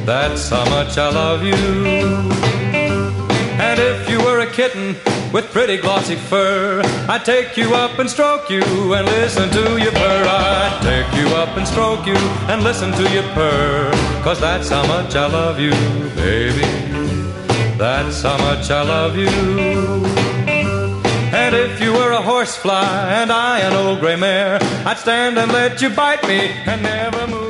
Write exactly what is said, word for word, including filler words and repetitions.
that's how much I love you. And if you were a kitten with pretty glossy fur, I'd take you up and stroke you and listen to you purr. I'd take you up and stroke you and listen to you purr. 'Cause that's how much I love you, baby. That's how much I love you. And if you were a horsefly and I an old gray mare, I'd stand and let you bite me and never move.